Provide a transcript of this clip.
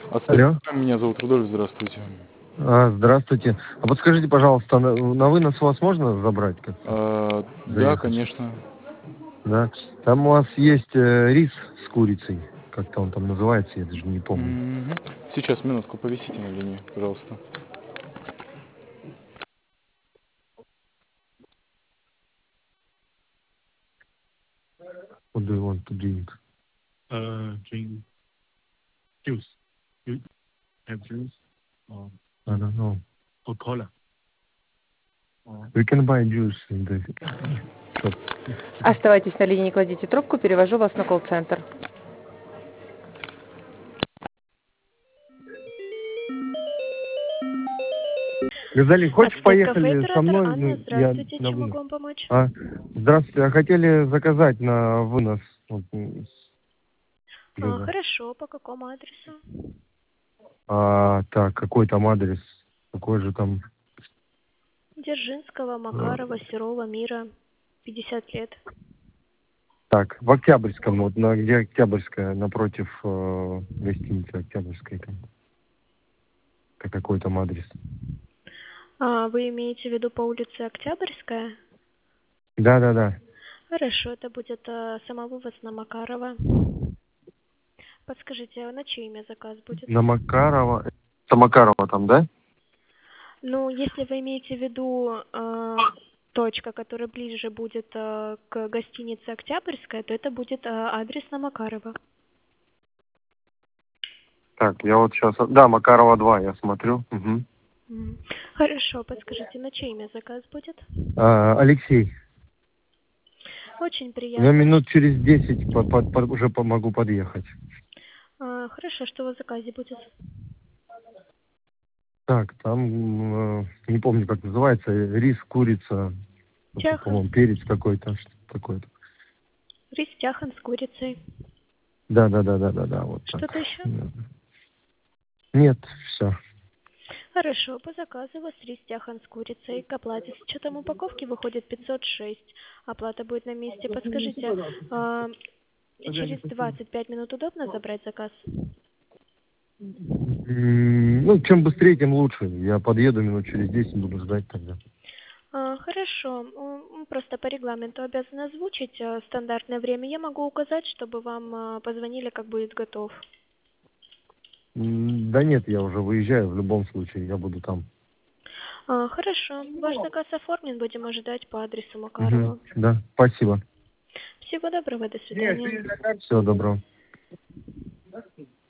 Алло. Меня зовут Рудольф, здравствуйте. Здравствуйте. А подскажите, пожалуйста, на вынос у вас можно забрать как-то? Да, Заехать? конечно. Да. Там у вас есть рис с курицей. Как-то он там называется, я даже не помню. Сейчас, минутку, повисите на линии, пожалуйста. What do you want to drink? Drink juice. You have juice or I don't know. Coca-Cola? We can buy juice in the shop. Оставайтесь на линии, не кладите трубку, перевожу вас на колл-центр. Газали, хочешь, поехали со мной? Анна, здравствуйте, чем могу вам помочь? Здравствуйте, а хотели заказать на вынос? Хорошо, по какому адресу? Так, какой там адрес? Какой же там? Дзержинского, Макарова, Серова, Мира, 50 лет. Так, в Октябрьском, вот где Октябрьская, напротив гостиницы Октябрьской там. Какой там адрес? Вы имеете в виду по улице Октябрьская? Да. Хорошо, это будет самовывоз на Макарова. Подскажите, на чье имя заказ будет? На Макарова. Это Макарова там, да? Ну, если вы имеете в виду точка, которая ближе будет к гостинице Октябрьская, то это будет адрес на Макарова. Так, я вот сейчас... Да, Макарова 2, я смотрю. Угу. Хорошо, подскажите, на чье имя заказ будет? Алексей. Очень приятно. Я минут через 10 уже могу подъехать. Хорошо, что у вас в заказе будет? Так, там, не помню, как называется, рис, курица, по-моему, перец какой-то, что-то такое-то. Рис тяхан с курицей. Да, вот так. Что-то еще? Нет, все. Хорошо, по заказу у вас рис тяхан с курицей. К оплате с учетом упаковки выходит 506. Оплата будет на месте. Подскажите, через 25 минут удобно забрать заказ? Ну, чем быстрее, тем лучше. Я подъеду минут через 10, буду ждать тогда. Хорошо. Просто по регламенту обязаны озвучить стандартное время. Я могу указать, чтобы вам позвонили, как будет готов. Да нет, я уже выезжаю в любом случае, я буду там. Хорошо. Ваш заказ оформлен, будем ожидать по адресу Макарова. Да, спасибо. Всего доброго, до свидания. Всего доброго.